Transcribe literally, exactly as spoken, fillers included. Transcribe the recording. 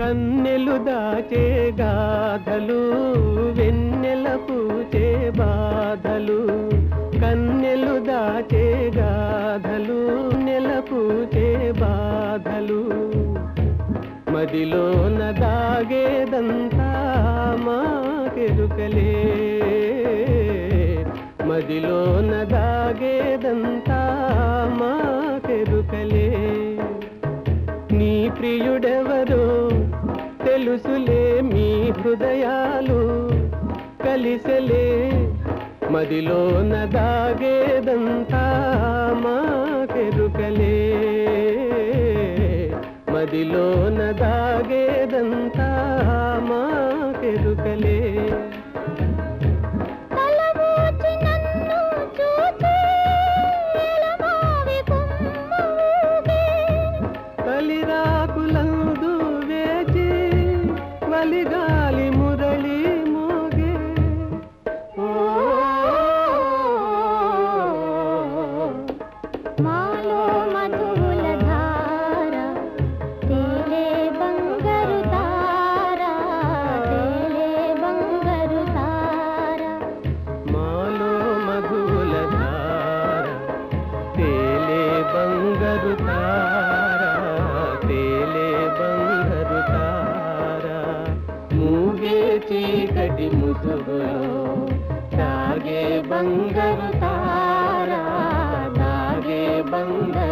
కన్నెలు దాచే గాథలు వెన్నెల పూచే బాధలు కన్నెలు దాచే గాథలు నెల పూచే బాధలు మదిలోన దాగేదంతా మాకెరుకలే మదిలోన దాగేదంతా మాకెరుకలే నీ ప్రియుడెవరో తెలుసులే మీ హృదయాలు కలిసలే మదిలోన దాగేదంతా మాకెరుకలే మదిలోన దాగేదంతా మాకెరుకలే తలిరాకులందు వేచి వలిగాలి మురళి మోగే మాలో మధుల ధార తేలే బంగారు తార తేలే బంగారు తార మాలో మధుల ధార తేలే బంగారు తార తేలే బంగారు తార మూగే చీకటి ముసుగులో దాగే బంగారు తార దాగే బంగారు